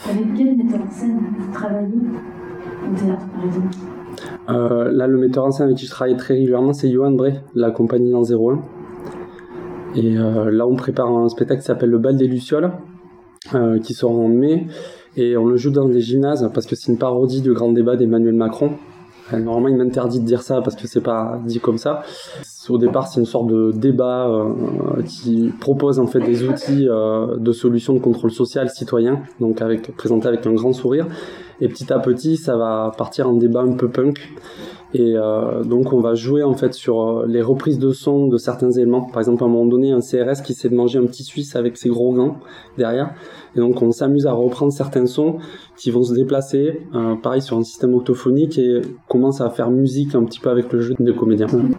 Avec quel metteur en scène vous travaillez au théâtre, par exemple? Là, le metteur en scène avec qui je travaille très régulièrement, c'est Johan Bray, la compagnie dans 01. Et là, on prépare un spectacle qui s'appelle Le Bal des Lucioles, qui sort en mai. Et on le joue dans des gymnases parce que c'est une parodie du grand débat d'Emmanuel Macron. Normalement, il m'interdit de dire ça parce que c'est pas dit comme ça. Au départ, c'est une sorte de débat qui propose en fait des outils de solutions de contrôle social citoyen, donc présenté avec un grand sourire. Et petit à petit, ça va partir en débat un peu punk. Et donc, on va jouer en fait sur les reprises de son de certains éléments. Par exemple, à un moment donné, un CRS qui essaie de manger un petit Suisse avec ses gros gants derrière. Et donc, on s'amuse à reprendre certains sons qui vont se déplacer, pareil sur un système octophonique, et commence à faire musique un petit peu avec le jeu des comédiens.